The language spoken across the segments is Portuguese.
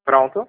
Pronto.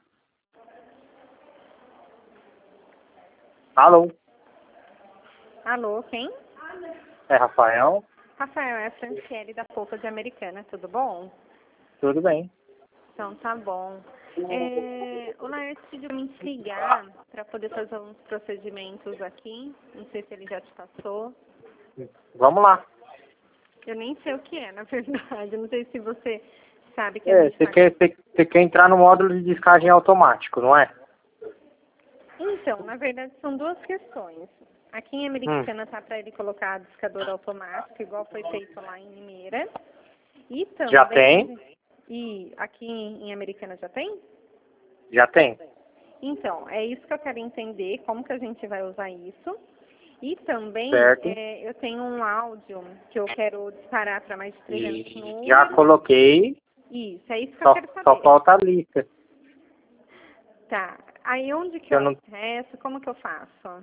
Alô? Alô, quem? É Rafael? Rafael, é a Franciele da Polpa de Americana, tudo bom? Tudo bem. Então tá bom. O Laércio pediu me ligar para poder fazer uns procedimentos aqui. Não sei se ele já te passou. Vamos lá. Eu nem sei o que é, na verdade. Não sei se você sabe que a gente Você quer entrar no módulo de descagem automático, não é? Então, na verdade, são duas questões. Aqui em Americana tá para ele colocar discador automático, igual foi feito lá em Limeira. E também... Já tem? E aqui em Americana já tem? Já tem. Então, é isso que eu quero entender, como que a gente vai usar isso. E também, Certo. eu tenho um áudio que eu quero disparar para mais de 300 números. Já coloquei, Isso, é isso que eu quero só saber. falta a lista. Tá. Aí onde que Eu eu não... acesso? Como que eu faço?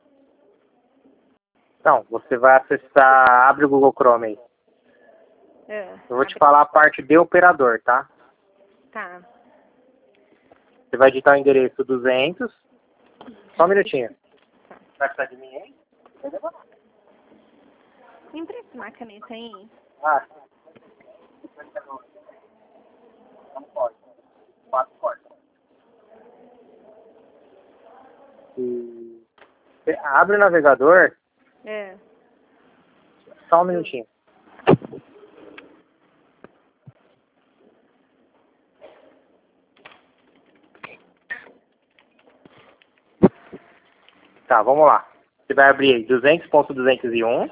Não, você vai acessar, abre o Google Chrome aí. Eu vou te falar a parte de operador, tá? Tá. Você vai digitar o endereço 200. Só um minutinho. Tá. Vai precisar de mim aí? Me empresta uma caneta aí. Ah, não pode. 4 pode. Você abre o navegador, só um minutinho. Tá, vamos lá. Você vai abrir aí 200.201,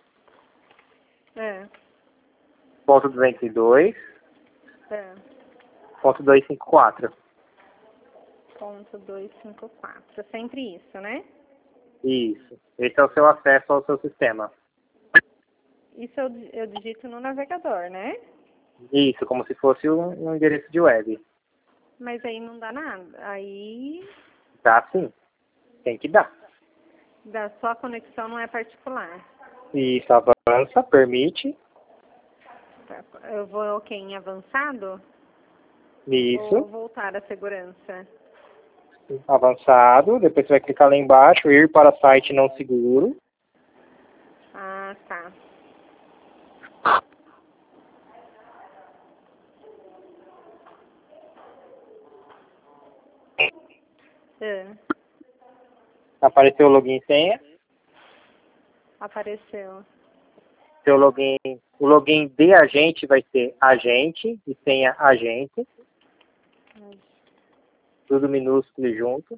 ponto 202, ponto 254. Ponto 254. Sempre isso, né? Isso. Esse é o seu acesso ao seu sistema. Isso eu digito no navegador, né? Isso, como se fosse um endereço de web. Mas aí não dá nada. Aí Dá sim. Tem que dar. da sua conexão não é particular. Isso, avança, permite. Tá. Eu vou em avançado? Isso. Ou voltar à segurança? Avançado. Depois você vai clicar lá embaixo, ir para site não seguro. Ah, tá. Apareceu o login e senha. Apareceu. Seu login, o login de agente vai ser agente e senha agente. Tudo minúsculo e junto.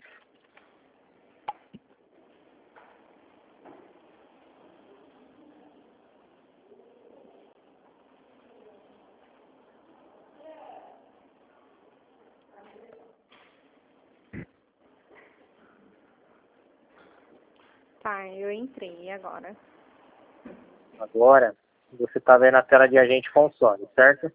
Tá, eu entrei agora. Agora, você está vendo a tela de agente console, certo?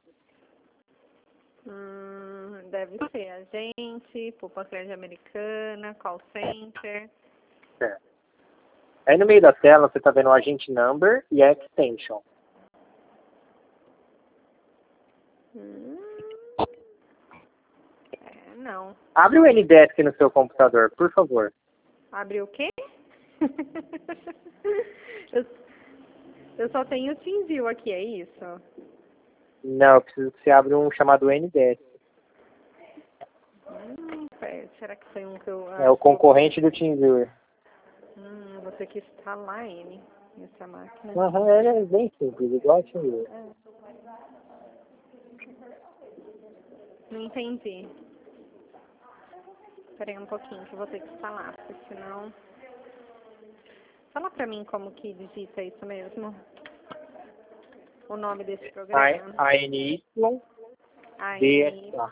Deve ser agente, Polpa Crédito Americana, call center. Certo. Aí no meio da tela você está vendo o agente number e a extension. Não. Abre o NDesk no seu computador, por favor. Abre o quê? eu só tenho o TeamView aqui, é isso? Não, eu preciso que você abra um chamado NDesk. Será que foi um que eu... É o concorrente do TeamViewer. Vou ter que instalar ele nessa máquina. Ele é bem simples, igual ao TeamViewer. Não entendi. Espera aí um pouquinho que eu vou ter que instalar, porque senão... Fala pra mim como que digita isso mesmo. O nome desse programa. ANY ANY. DSA.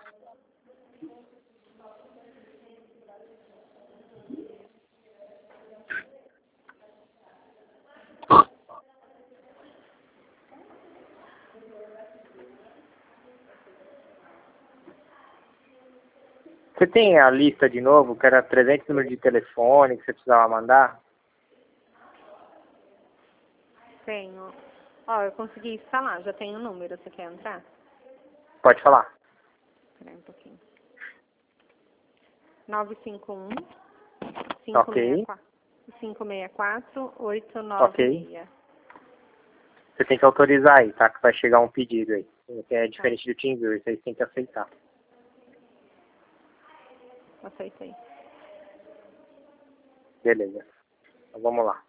Você tem a lista de novo, que era 300 números de telefone que você precisava mandar? Tenho. Ó, eu consegui instalar, já tenho o número. Você quer entrar? Pode falar. Espera aí um pouquinho. 951 Ok. 564 896. Você tem que autorizar aí, tá? Que vai chegar um pedido aí. Que é diferente do TeamViewer, vocês têm que aceitar. Aceitei. Beleza. Então vamos lá.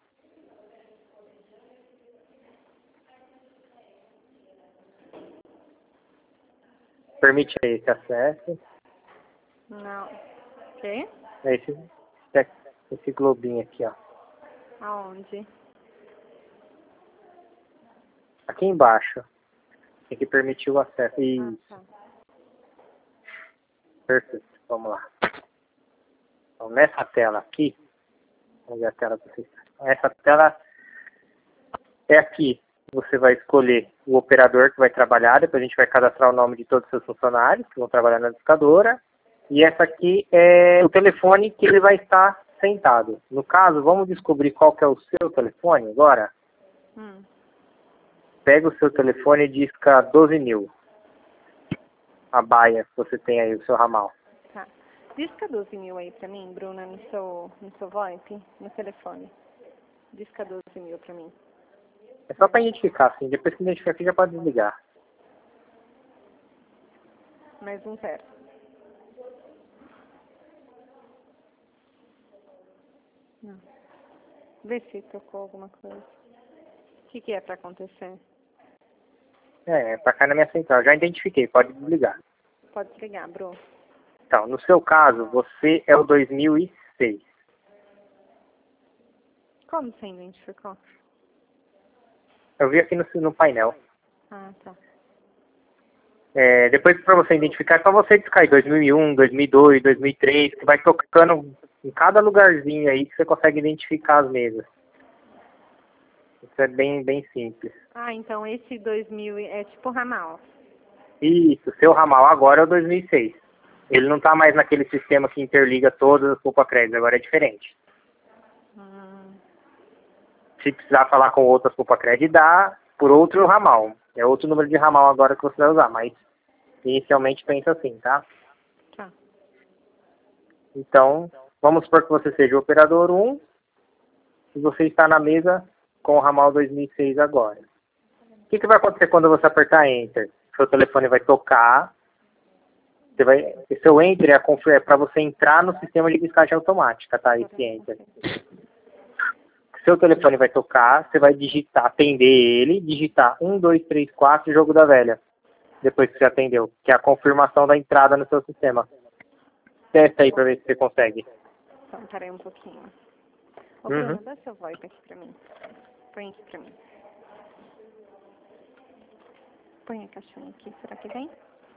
Permite aí esse acesso. Não. O quê? Esse globinho aqui, ó. Aonde? Aqui embaixo. Tem que permitir o acesso. Isso. Tá. Perfeito. Vamos lá. Então, nessa tela aqui, vamos ver a tela que vocês. Essa tela é aqui. Você vai escolher o operador que vai trabalhar, depois a gente vai cadastrar o nome de todos os seus funcionários que vão trabalhar na discadora. E essa aqui é o telefone que ele vai estar sentado. No caso, vamos descobrir qual que é o seu telefone agora. Pega o seu telefone e disca 12.000. A baia que você tem aí, o seu ramal. Tá. Disca 12.000 aí pra mim, Bruna, no seu VoIP, no telefone. Disca 12.000 pra mim. É só para identificar, assim. Depois que identificar aqui, já pode desligar. Mais um 0. Não. Vê se tocou alguma coisa. O que é para acontecer? É para cá na minha central. Já identifiquei, pode desligar. Pode desligar, Bru. Então, no seu caso, você é o 2006. Como você identificou? Eu vi aqui no painel. Ah, tá. Depois, para você identificar, é só você discar aí 2001, 2002, 2003, que vai tocando em cada lugarzinho aí que você consegue identificar as mesas. Isso é bem simples. Ah, então esse 2000 é tipo ramal. Isso, seu ramal agora é o 2006. Ele não está mais naquele sistema que interliga todas as poupa créditos, agora é diferente. Se precisar falar com outras poupa crédito, dá por outro ramal. É outro número de ramal agora que você vai usar, mas inicialmente pensa assim, tá? Tá. Então, vamos supor que você seja o operador 1 e você está na mesa com o ramal 2006 agora. O que vai acontecer quando você apertar Enter? Seu telefone vai tocar. Seu Enter é para você entrar no sistema de descagem automática, tá? Esse Enter. Seu telefone vai tocar, você vai digitar, atender ele, digitar 1, 2, 3, 4, jogo da velha. Depois que você atendeu, que é a confirmação da entrada no seu sistema. Testa aí pra ver se você consegue. Então, parei um pouquinho. Ô, Bruno, dá seu VoIP aqui pra mim. Põe aqui pra mim. Põe a caixinha aqui, será que vem?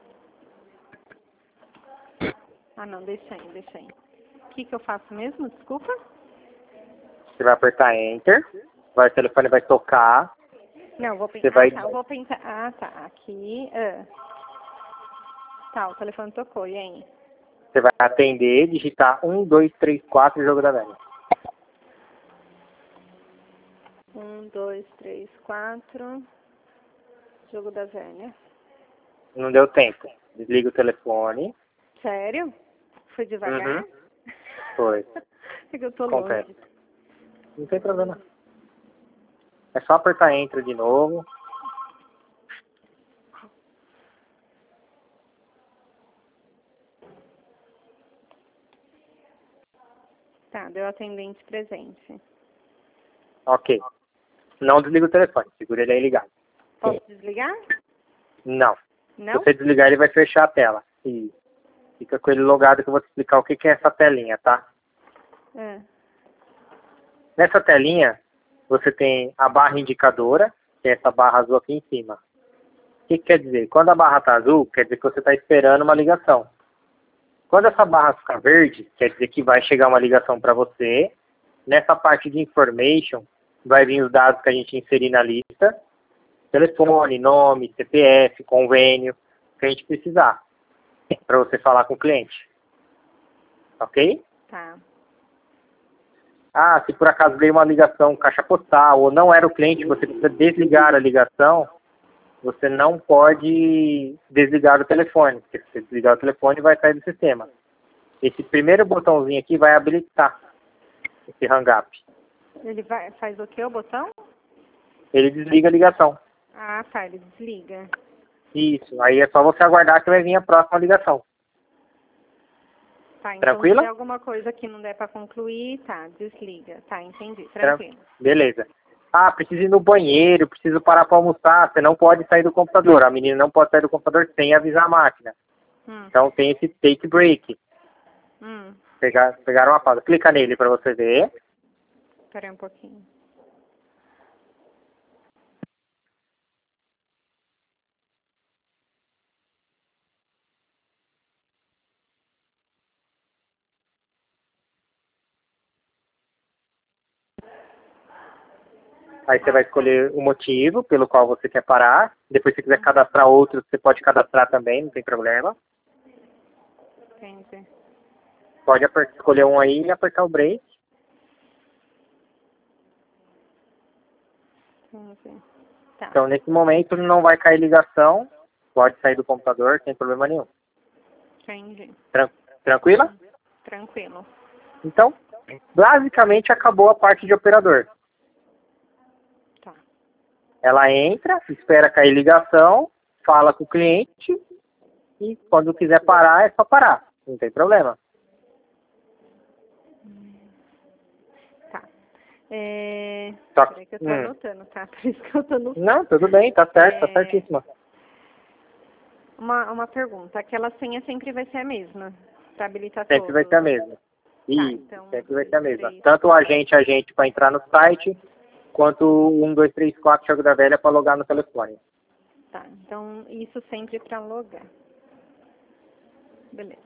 Ah, não, deixa aí. O que eu faço mesmo? Desculpa? Você vai apertar Enter, o telefone vai tocar. Não, vou pensar. Eu vou pensar. Ah, tá. Aqui. Tá, o telefone tocou. E aí? Você vai atender, digitar 1, 2, 3, 4 jogo da velha. 1, 2, 3, 4. Jogo da velha. Não deu tempo. Desliga o telefone. Sério? Foi devagar? Foi. É que eu tô longe. Não tem problema. É só apertar Enter de novo. Tá, deu atendente presente. Ok. Não desliga o telefone. Segura ele aí ligado. Posso desligar? Não. Não? Se você desligar, ele vai fechar a tela. E fica com ele logado que eu vou te explicar o que é essa telinha, tá? Nessa telinha, você tem a barra indicadora, que é essa barra azul aqui em cima. O que quer dizer? Quando a barra está azul, quer dizer que você está esperando uma ligação. Quando essa barra ficar verde, quer dizer que vai chegar uma ligação para você. Nessa parte de information, vai vir os dados que a gente inserir na lista. Telefone, nome, CPF, convênio, que a gente precisar para você falar com o cliente. Ok? Tá. Ah, se por acaso veio uma ligação caixa postal ou não era o cliente, você precisa desligar a ligação, você não pode desligar o telefone, porque se você desligar o telefone vai sair do sistema. Esse primeiro botãozinho aqui vai habilitar esse hang-up. Ele faz o que, o botão? Ele desliga a ligação. Ah, tá, ele desliga. Isso, aí é só você aguardar que vai vir a próxima ligação. Tá, então Tranquila? se tem alguma coisa que não der pra concluir, tá, desliga. Tá, entendi, tranquilo. Beleza. Ah, preciso ir no banheiro, preciso parar para almoçar. Você não pode sair do computador. A menina não pode sair do computador sem avisar a máquina. Então tem esse take break. Pegaram uma pausa. Clica nele para você ver. Espera aí um pouquinho. Aí você vai escolher o motivo pelo qual você quer parar. Depois, se quiser cadastrar outros, você pode cadastrar também, não tem problema. Entendi. Pode escolher um aí e apertar o break. Entendi. Tá. Então, nesse momento, não vai cair ligação. Pode sair do computador, sem problema nenhum. Entendi. Tranquila? Tranquilo. Então, basicamente, acabou a parte de operador. Tá. Ela entra, espera cair ligação, fala com o cliente e quando quiser parar, é só parar. Não tem problema. Tá. Só... Peraí que eu tô anotando, tá? Por isso que eu tô no... Não, tudo bem, tá certo, tá certíssima. Uma pergunta. Aquela senha sempre vai ser a mesma para habilitar Sempre vai ser a mesma. Isso, então, sempre vai ser a mesma. Tanto o agente para entrar no site, quanto o 1, 2, 3, 4 Jogo da Velha para logar no telefone. Tá, então isso sempre para logar. Beleza.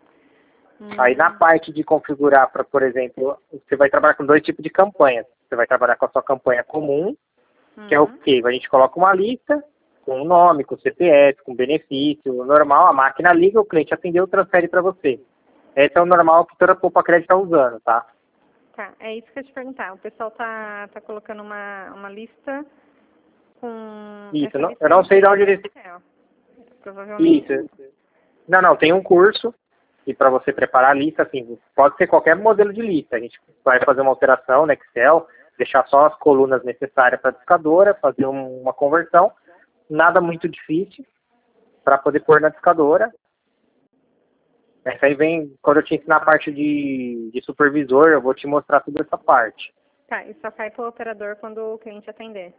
Aí na parte de configurar para, por exemplo, você vai trabalhar com 2 tipos de campanhas. Você vai trabalhar com a sua campanha comum, que é o quê? A gente coloca uma lista com o nome, com o CPF, com benefício, normal, a máquina liga, o cliente atendeu, transfere para você. Esse é o normal que toda a Poupa Crédito está usando, tá? Tá, é isso que eu ia te perguntar. O pessoal tá colocando uma lista com... Isso, eu não sei de onde eles... Provavelmente... Isso. Não, tem um curso, e para você preparar a lista, assim, pode ser qualquer modelo de lista. A gente vai fazer uma alteração no Excel, deixar só as colunas necessárias para a discadora, fazer uma conversão. Nada muito difícil para poder pôr na discadora. Essa aí vem, quando eu te ensinar a parte de supervisor, eu vou te mostrar toda essa parte. Tá, e só cai pro operador quando o cliente atender.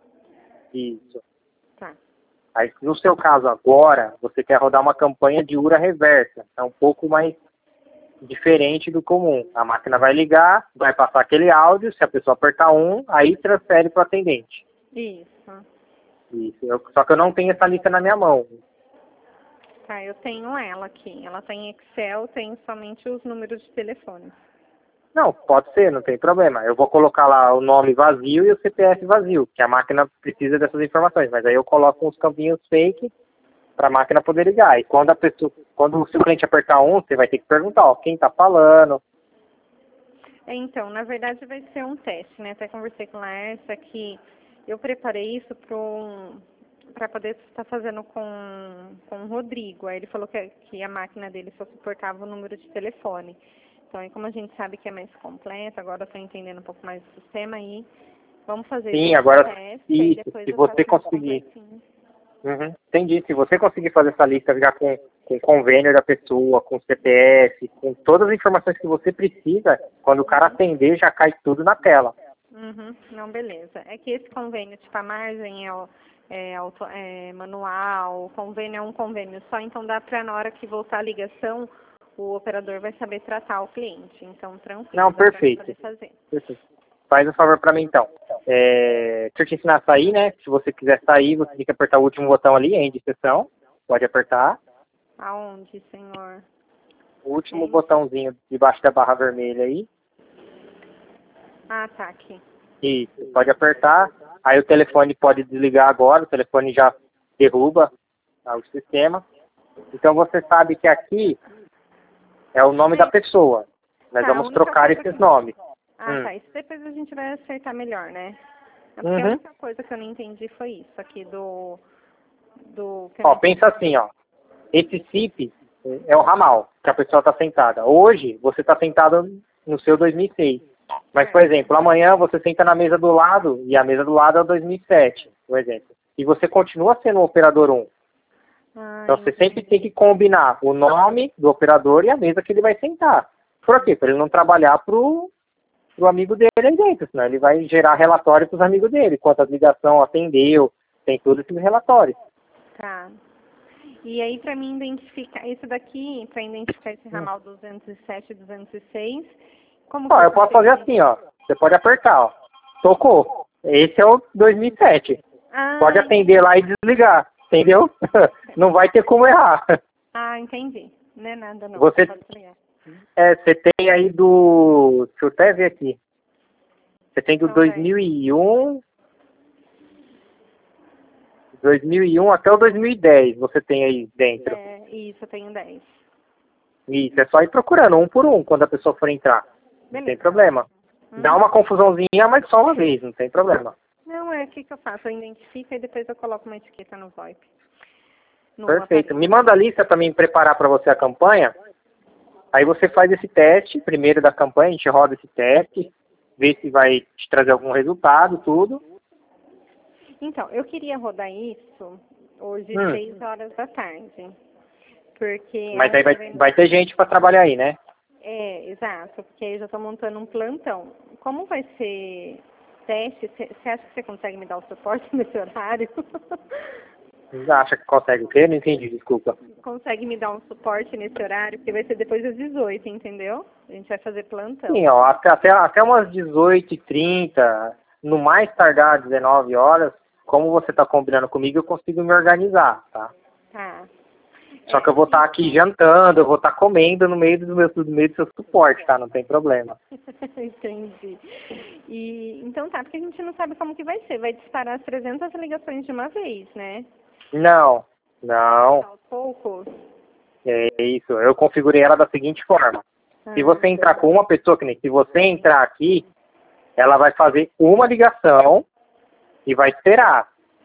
Isso. Tá. Aí, no seu caso agora, você quer rodar uma campanha de URA reversa. É um pouco mais diferente do comum. A máquina vai ligar, vai passar aquele áudio, se a pessoa apertar 1, aí transfere para o atendente. Isso. Só que eu não tenho essa lista na minha mão. Tá, eu tenho ela aqui. Ela tem Excel, tem somente os números de telefone. Não, pode ser, não tem problema. Eu vou colocar lá o nome vazio e o CPF vazio, que a máquina precisa dessas informações. Mas aí eu coloco uns campinhos fake para a máquina poder ligar. E quando o seu cliente apertar 1, você vai ter que perguntar, ó, quem está falando. Então, na verdade vai ser um teste, né? Até conversei com a Laércia que eu preparei isso para poder estar fazendo com o Rodrigo. Aí ele falou que a máquina dele só suportava o número de telefone. Então, aí como a gente sabe que é mais completo, agora eu estou entendendo um pouco mais do sistema aí, vamos fazer Sim, agora, teste, isso, e depois se eu você faço conseguir. Entendi. Se você conseguir fazer essa lista já com o convênio da pessoa, com o CPF, com todas as informações que você precisa, quando o cara atender, já cai tudo na tela. Não, beleza. É que esse convênio, tipo, a margem é manual, o convênio é um convênio só, então dá para na hora que voltar a ligação, o operador vai saber tratar o cliente. Então, tranquilo. Não, perfeito. Fazer. Perfeito. Faz um favor para mim, então. Deixa eu te ensinar a sair, né? Se você quiser sair, você tem que apertar o último botão ali, end sessão. Pode apertar. Aonde, senhor? O último botãozinho debaixo da barra vermelha aí. Ah, tá, aqui. Isso, pode apertar. Aí o telefone pode desligar agora, o telefone já derruba o sistema. Então você sabe que aqui é o nome da pessoa. Nós vamos trocar esses nomes. Tá. Isso depois a gente vai acertar melhor, né? Porque a única coisa que eu não entendi foi isso aqui do Ó, pensa assim, ó. Esse CIP É o ramal que a pessoa está sentada. Hoje, você está sentado no seu 2006. Mas, por exemplo, amanhã você senta na mesa do lado, e a mesa do lado é o 2007, por exemplo. E você continua sendo o operador 1. Então, você sempre tem que combinar o nome do operador e a mesa que ele vai sentar. Por quê? Para ele não trabalhar pro amigo dele aí dentro, senão ele vai gerar relatório para os amigos dele, quantas ligações atendeu, tem tudo esses relatórios. Tá. E aí, para mim identificar, isso daqui, para identificar esse ramal 207 e 206, como que Eu posso fazer assim, ó. Você pode apertar, ó. Tocou. Esse é o 2007. Pode atender lá e desligar, entendeu? Não vai ter como errar. Entendi. Não é nada, não. Você, pode desligar. você tem aí do... Deixa eu até ver aqui. Você tem do Então, 2001... 2001 até o 2010 você tem aí dentro. Isso, eu tenho 10. Isso, é só ir procurando um por um quando a pessoa for entrar. Não tem problema. Dá uma confusãozinha, mas só uma vez, não tem problema. Não, o que eu faço? Eu identifico e depois eu coloco uma etiqueta no VoIP. Perfeito. Me manda a lista para mim preparar para você a campanha. Aí você faz esse teste, primeiro da campanha, a gente roda esse teste, vê se vai te trazer algum resultado, tudo. Então, eu queria rodar isso hoje, 6 horas da tarde. Porque... Mas aí vai ter gente para trabalhar aí, né? Exato, porque aí eu já estou montando um plantão. Como vai ser teste, você acha que você consegue me dar o suporte nesse horário? Acha que consegue o quê? Não entendi, desculpa. Consegue me dar um suporte nesse horário? Porque vai ser depois das 18, entendeu? A gente vai fazer plantão. Sim, ó, até umas 18h30, no mais tardar 19 horas, como você está combinando comigo, eu consigo me organizar, tá? Tá. Só que eu vou estar aqui jantando, eu vou estar comendo no meio do seu suporte, tá? Não tem problema. Entendi. Então tá, porque a gente não sabe como que vai ser. Vai disparar as 300 ligações de uma vez, né? Não. Aos poucos? É isso. Eu configurei ela da seguinte forma. Se você entrar com uma pessoa, que nem se você entrar aqui, ela vai fazer uma ligação e vai esperar.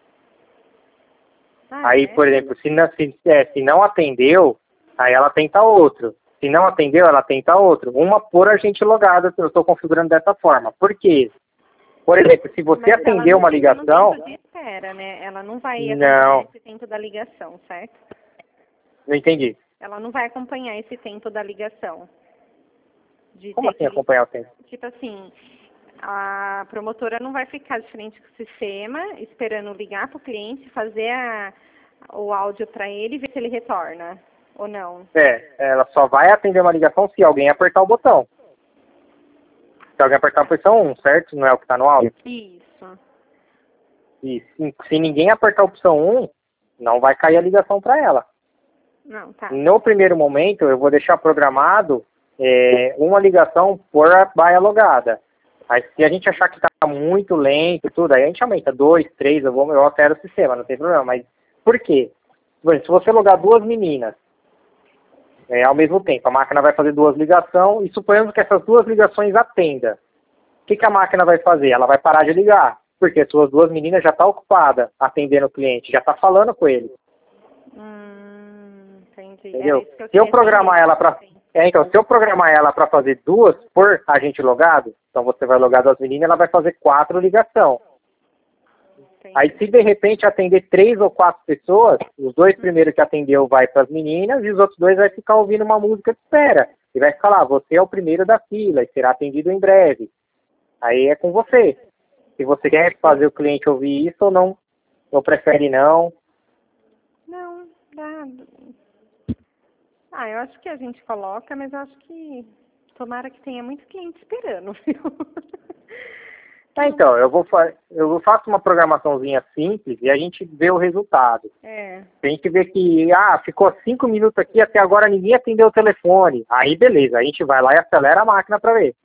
Aí, por exemplo, se não atendeu, aí ela tenta outro. Se não atendeu, ela tenta outro. Uma por agente logado, eu estou configurando dessa forma. Por quê? Por exemplo, se você atendeu uma ligação... Tempo de espera, né? Ela não vai acompanhar esse tempo da ligação, certo? Não entendi. Ela não vai acompanhar esse tempo da ligação. Como assim acompanhar o tempo? Tipo assim, a promotora não vai ficar de frente com o sistema, esperando ligar para o cliente, fazer o áudio para ele e ver se ele retorna, ou não? Ela só vai atender uma ligação se alguém apertar o botão. Se alguém apertar a opção 1, certo? Não é o que está no áudio? Isso. E se ninguém apertar a opção 1, não vai cair a ligação para ela. Não, tá. No primeiro momento, eu vou deixar programado uma ligação por baia logada. Aí, se a gente achar que está muito lento, tudo, aí a gente aumenta 2, 3, eu altero o sistema, não tem problema. Mas por quê? Se você logar duas meninas ao mesmo tempo, a máquina vai fazer duas ligações e suponhamos que essas duas ligações atendam. O que a máquina vai fazer? Ela vai parar de ligar, porque as suas duas meninas já estão ocupadas atendendo o cliente, já está falando com ele. Entendi. Entendeu? Se eu programar ela para se eu programar ela para fazer duas por agente logado, então você vai logar duas meninas, ela vai fazer 4 ligações. Aí, se de repente atender 3 ou 4 pessoas, os 2 primeiros que atendeu vai para as meninas e os outros 2 vai ficar ouvindo uma música de espera. E vai ficar lá, você é o primeiro da fila e será atendido em breve. Aí é com você. Se você quer fazer o cliente ouvir isso ou não, ou prefere não. Não, dá. Eu acho que a gente coloca, mas eu acho que tomara que tenha muito cliente esperando, viu? Então, eu faço uma programaçãozinha simples e a gente vê o resultado. A gente vê que, ficou 5 minutos aqui, até agora ninguém atendeu o telefone. Aí, beleza, a gente vai lá e acelera a máquina para ver.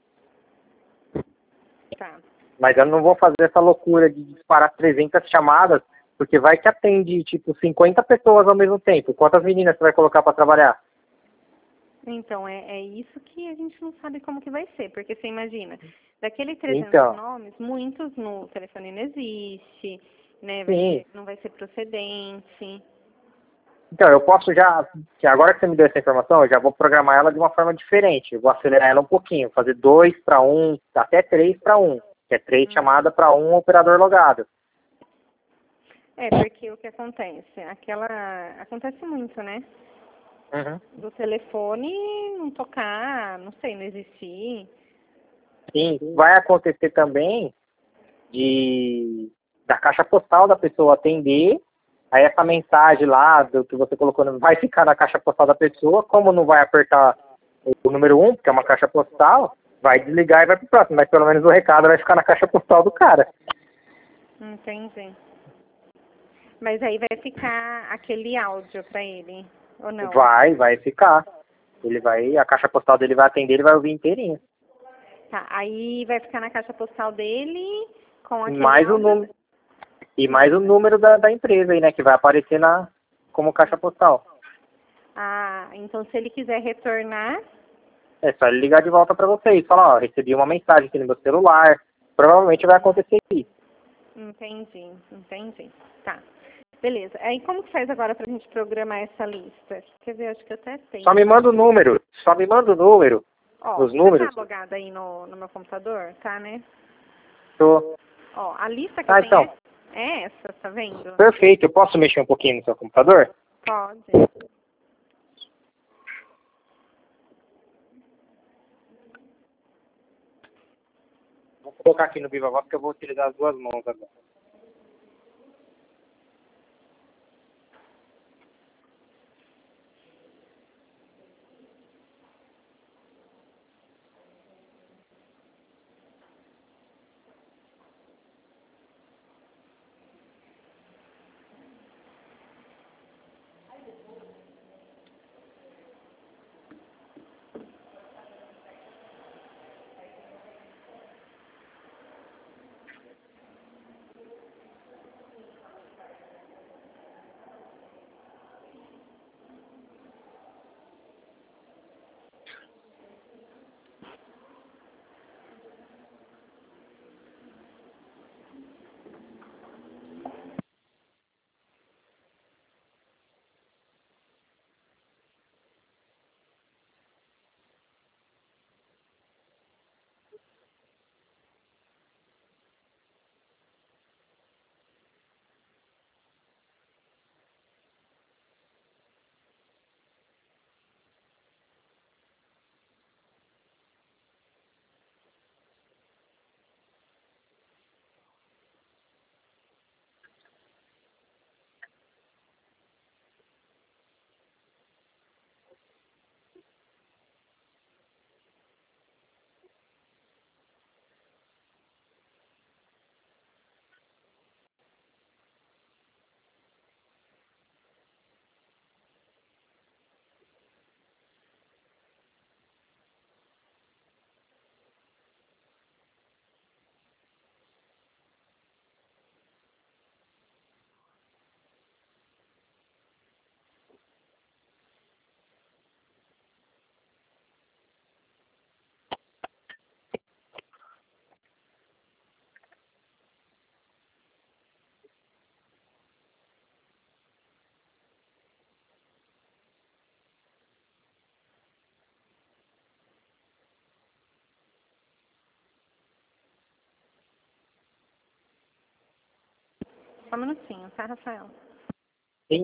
Tá. Mas eu não vou fazer essa loucura de disparar 300 chamadas, porque vai que atende, 50 pessoas ao mesmo tempo. Quantas meninas você vai colocar para trabalhar? Então, é isso que a gente não sabe como que vai ser, porque você imagina, daquele 300 nomes, muitos no telefone não existe, né? Não vai ser procedente. Então, eu posso já, que agora que você me deu essa informação, eu já vou programar ela de uma forma diferente. Eu vou acelerar ela um pouquinho, fazer 2 para 1, até 3 para 1, que é 3 chamadas para um operador logado. Porque o que acontece? Acontece muito, né? Uhum. Do telefone não tocar, não sei, não existir. Sim, vai acontecer também da caixa postal da pessoa atender, aí essa mensagem lá do que você colocou vai ficar na caixa postal da pessoa, como não vai apertar o número 1, porque é uma caixa postal, vai desligar e vai pro próximo, mas pelo menos o recado vai ficar na caixa postal do cara. Entendi. Mas aí vai ficar aquele áudio pra ele, ou não? Vai ficar. A caixa postal dele vai atender, ele vai ouvir inteirinho. Tá, aí vai ficar na caixa postal dele com aquele Mais o áudio. número. E mais o número da empresa aí, né? Que vai aparecer como caixa postal. Então se ele quiser retornar. É só ele ligar de volta para vocês. Falar, ó, recebi uma mensagem aqui no meu celular. Provavelmente vai acontecer isso. Entendi. Tá. Beleza. Aí como que faz agora pra gente programar essa lista? Quer ver, acho que eu até tenho. Só me manda o número. Ó, Os números. você tá logado aí no meu computador? Tá, né? Tô. Ó, a lista que eu tenho Então. é essa, tá vendo? Perfeito. Eu posso mexer um pouquinho no seu computador? Pode. Vou colocar aqui no Viva Voz que eu vou utilizar as duas mãos agora. Só um minutinho, tá, Rafael? Sim.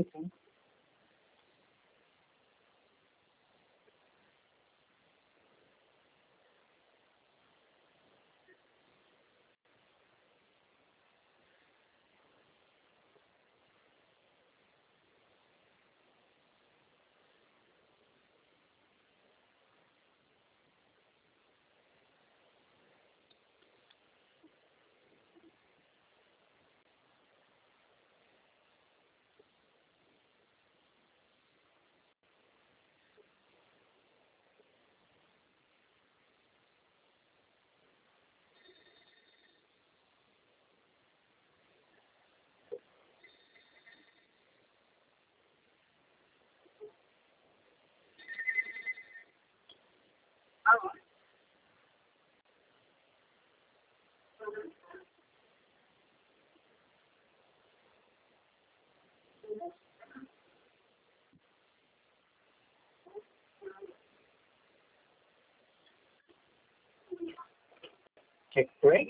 Check break.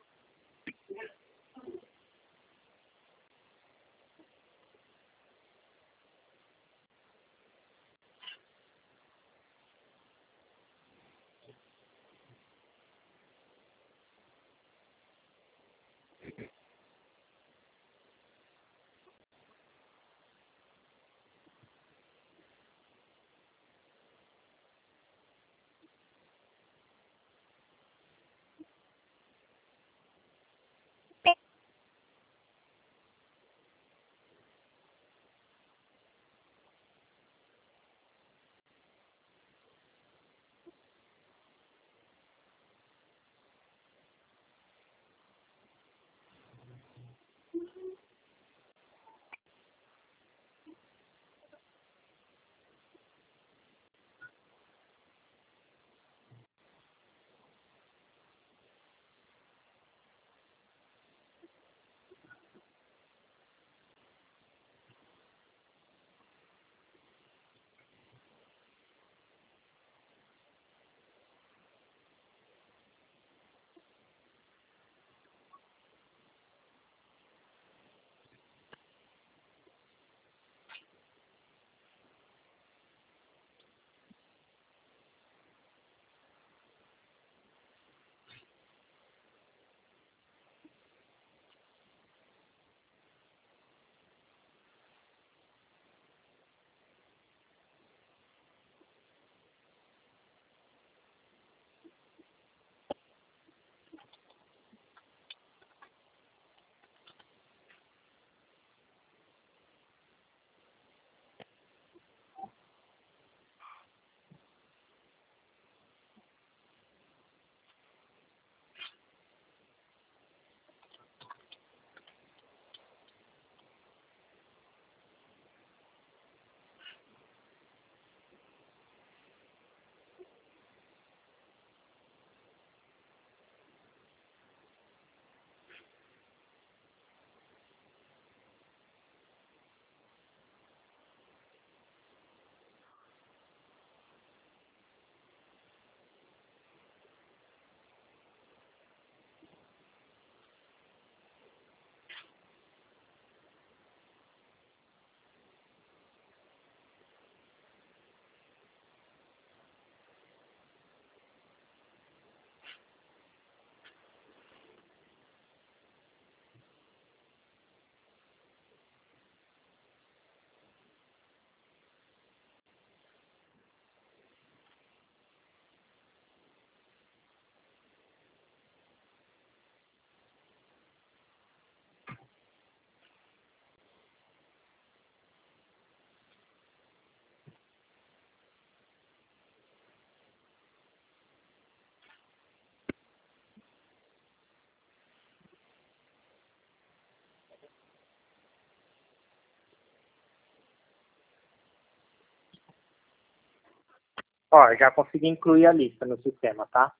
Ó, já consegui incluir a lista no sistema, tá?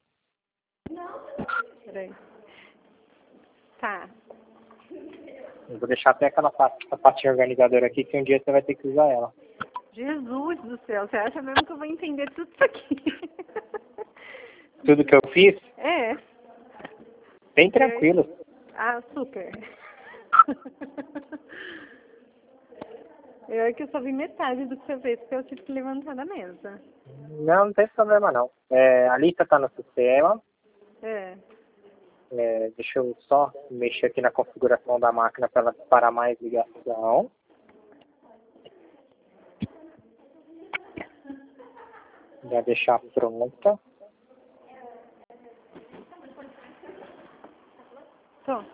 Peraí. Tá. Eu vou deixar até aquela pastinha organizadora aqui, que um dia você vai ter que usar ela. Jesus do céu, você acha mesmo que eu vou entender tudo isso aqui? Tudo que eu fiz, É. bem tranquilo. Ah, super. Eu que só vi metade do que você fez, porque eu tive que levantar da mesa. Não, não tem problema não. A lista está no sistema. É. Deixa eu só mexer aqui na configuração da máquina para ela disparar mais ligação. Já deixar pronta. Tô.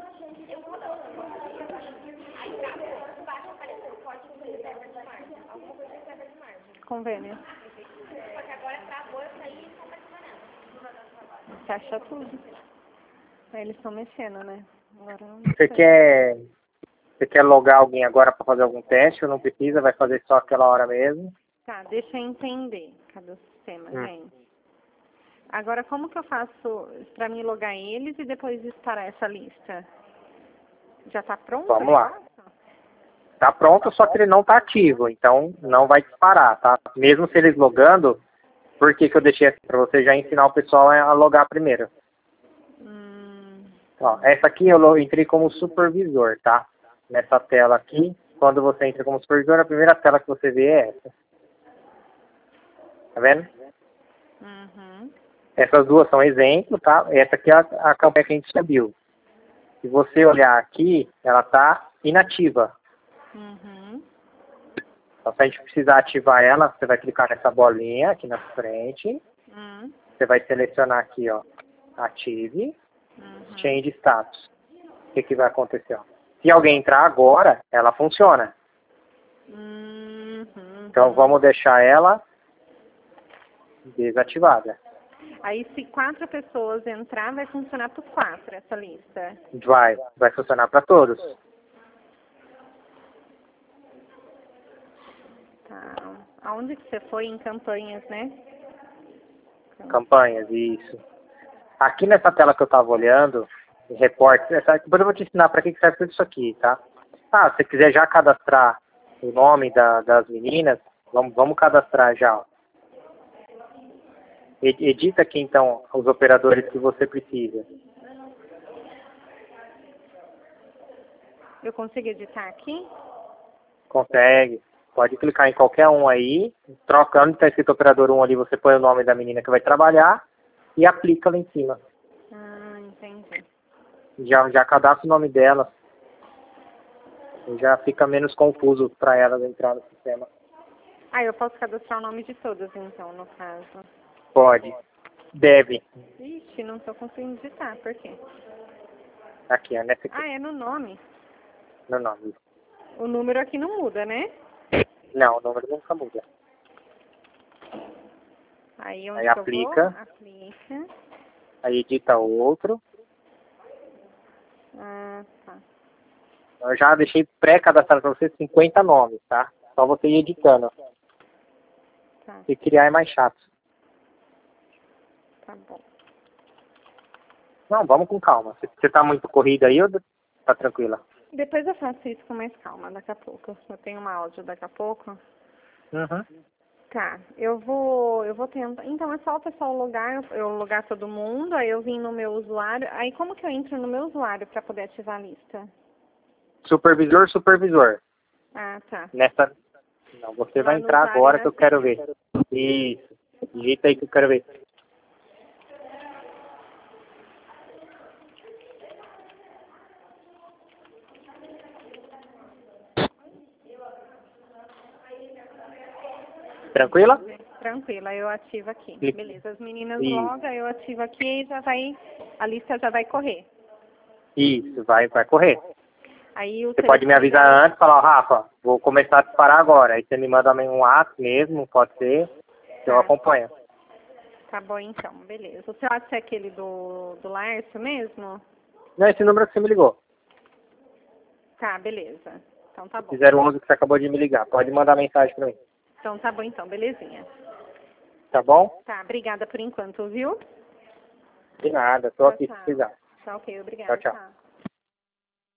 Convênio. Você acha tudo. Aí eles estão mexendo, né? Agora eu não Você sei. quer logar alguém agora para fazer algum teste ou não precisa? Vai fazer só aquela hora mesmo? Tá, deixa eu entender. Cadê o sistema, gente? Agora, como que eu faço pra mim logar eles e depois disparar essa lista? Já tá pronto? Vamos lá. Tá pronto, só que ele não tá ativo, então não vai disparar, tá? Mesmo se eles logando, por que eu deixei assim? Para você já ensinar o pessoal a logar primeiro. Ó, essa aqui eu entrei como supervisor, tá? Nessa tela aqui, quando você entra como supervisor, a primeira tela que você vê é essa. Tá vendo? Uhum. Essas duas são exemplos, tá? Essa aqui é a campanha que a gente subiu. Se você olhar aqui, ela tá inativa. Uhum. Então, se a gente precisar ativar ela, você vai clicar nessa bolinha aqui na frente. Uhum. Você vai selecionar aqui, ó, ative, Uhum. change status. O que que vai acontecer? Ó? Se alguém entrar agora, ela funciona. Uhum. Então, vamos deixar ela desativada. Aí, se 4 pessoas entrar, vai funcionar para os 4 essa lista. Vai funcionar para todos. Tá. Aonde que você foi? Em campanhas, né? Campanhas, isso. Aqui nessa tela que eu estava olhando, reportes, depois eu vou te ensinar para que serve tudo isso aqui, tá? Ah, se você quiser já cadastrar o nome das meninas, vamos cadastrar já. Ó. Edita aqui então os operadores que você precisa. Eu consigo editar aqui? Consegue. Pode clicar em qualquer um aí, troca onde está escrito operador 1 ali, você põe o nome da menina que vai trabalhar e aplica lá em cima. Ah, entendi. Já cadastra o nome dela. Já fica menos confuso para elas entrar no sistema. Ah, eu posso cadastrar o nome de todas, então, no caso. Pode. Deve. Ixi, não estou conseguindo digitar. Por quê? Aqui, ó, nessa aqui. Ah, é no nome. No nome. O número aqui não muda, né? Não, o número nunca muda. Aí onde Aí que eu aplica. vou? Aplica. Aí edita o outro. Ah, tá. Eu já deixei pré-cadastrado para você 50 nomes, tá? Só você ir editando. Tá. Se criar é mais chato. Tá bom. Não, vamos com calma. Você tá muito corrida aí ou tá tranquila? Depois eu faço isso com mais calma, daqui a pouco. Eu tenho uma áudio daqui a pouco. Uhum. Tá, eu vou tentar. Então é só o pessoal logar, eu logar todo mundo, aí eu vim no meu usuário. Aí como que eu entro no meu usuário para poder ativar a lista? Supervisor. Ah, tá. Nessa... Não, você Lá vai no entrar usuário agora e que na eu quero senha. ver. Isso. Digita aí que eu quero ver. Tranquila? Tranquila, eu ativo aqui. Clique. Beleza, as meninas Isso. logam, eu ativo aqui e já vai, a lista já vai correr. Isso, vai correr. Aí o Você pode me telefone avisar da... antes, falar, ó, Rafa, vou começar a disparar agora. Aí você me manda um WhatsApp mesmo, pode ser, que eu Tá. acompanho. Tá bom então, beleza. O seu WhatsApp é aquele do Lárcio mesmo? Não, esse número que você me ligou. Tá, beleza. Então tá bom. 011 que você acabou de me ligar. Pode mandar mensagem pra mim. Então tá bom então, belezinha. Tá bom? Tá, obrigada por enquanto, viu? De nada, tô Tchau, aqui se tchau. precisar. Tá ok, obrigada. Tchau, tchau. Tchau.